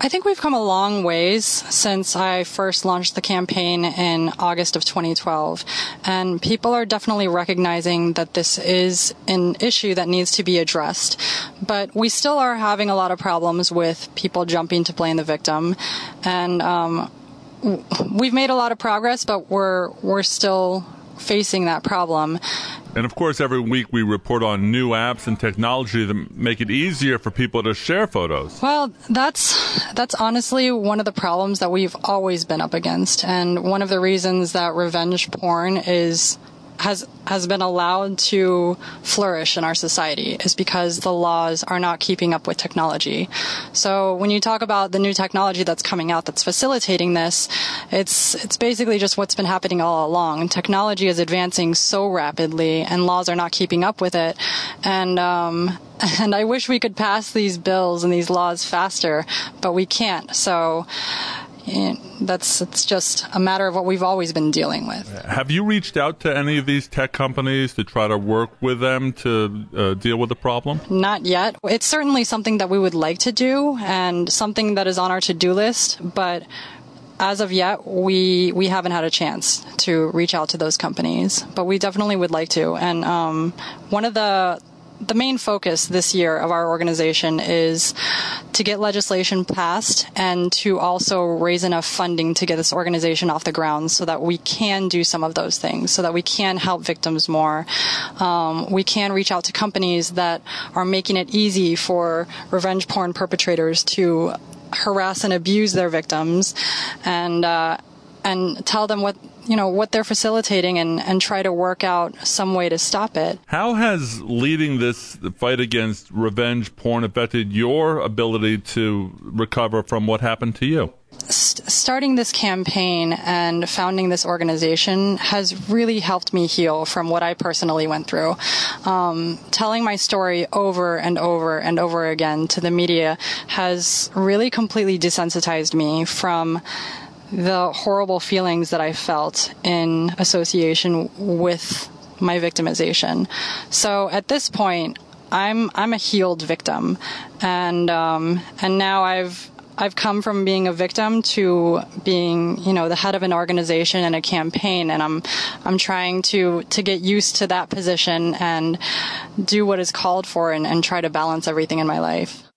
I think we've come a long ways since I first launched the campaign in August of 2012. And people are definitely recognizing that this is an issue that needs to be addressed. But we still are having a lot of problems with people jumping to blame the victim. And we've made a lot of progress, but we're still facing that problem. And of course, every week we report on new apps and technology that make it easier for people to share photos. Well, that's honestly one of the problems that we've always been up against. And one of the reasons that revenge porn has been allowed to flourish in our society is because the laws are not keeping up with technology. So when you talk about the new technology that's coming out that's facilitating this, it's basically just what's been happening all along. Technology is advancing so rapidly and laws are not keeping up with it. And I wish we could pass these bills and these laws faster, but we can't. So it's just a matter of what we've always been dealing with. Have you reached out to any of these tech companies to try to work with them to deal with the problem? Not yet. It's certainly something that we would like to do and something that is on our to-do list, but as of yet, we haven't had a chance to reach out to those companies, but we definitely would like to. And one of the main focus this year of our organization is to get legislation passed and to also raise enough funding to get this organization off the ground so that we can do some of those things, so that we can help victims more. We can reach out to companies that are making it easy for revenge porn perpetrators to harass and abuse their victims and tell them what they're facilitating and try to work out some way to stop it. How has leading this fight against revenge porn affected your ability to recover from what happened to you? Starting this campaign and founding this organization has really helped me heal from what I personally went through. Telling my story over and over and over again to the media has really completely desensitized me from the horrible feelings that I felt in association with my victimization. So at this point, I'm a healed victim, and now I've come from being a victim to being, the head of an organization and a campaign, and I'm trying to get used to that position and do what is called for and try to balance everything in my life.